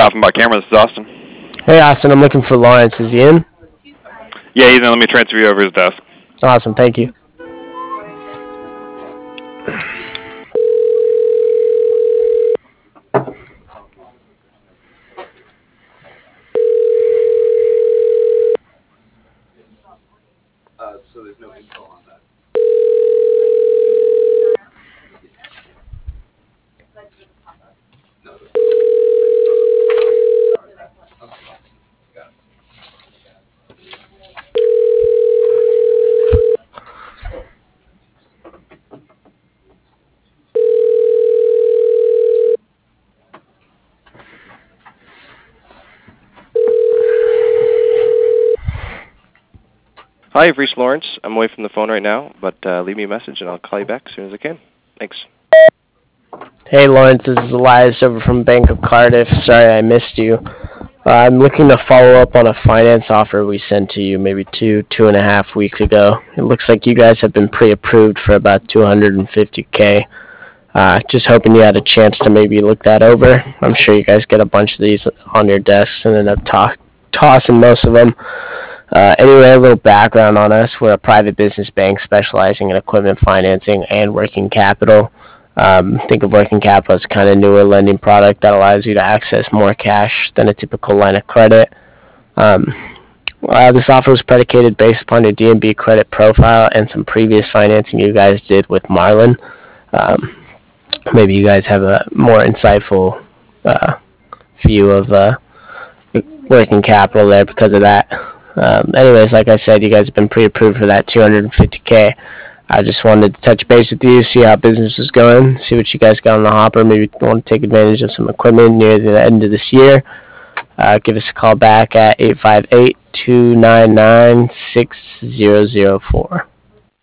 Offenbach Camera, this is Austin. Hey, Austin, I'm looking for Lawrence. Is he in? Yeah, he's in. Let me transfer you over his desk. Awesome, thank you. So there's no info on that. No. Hi, you've reached Lawrence. I'm away from the phone right now, but leave me a message and I'll call you back as soon as I can. Thanks. Hey, Lawrence, this is Elias over from Bank of Cardiff. Sorry I missed you. I'm looking to follow up on a finance offer we sent to you maybe 2.5 weeks ago. It looks like you guys have been pre-approved for about $250K. Just hoping you had a chance to maybe look that over. I'm sure you guys get a bunch of these on your desks and end up tossing most of them. Anyway, a little background on us. We're a private business bank specializing in equipment financing and working capital. Think of working capital as kind of newer lending product that allows you to access more cash than a typical line of credit. This offer was predicated based upon your D&B credit profile and some previous financing you guys did with Marlin. Maybe you guys have a more insightful view of working capital there because of that. Anyways, like I said, you guys have been pre-approved for that $250K. I just wanted to touch base with you, see how business is going, see what you guys got on the hopper. Maybe want to take advantage of some equipment near the end of this year. Give us a call back at 858-299-6004.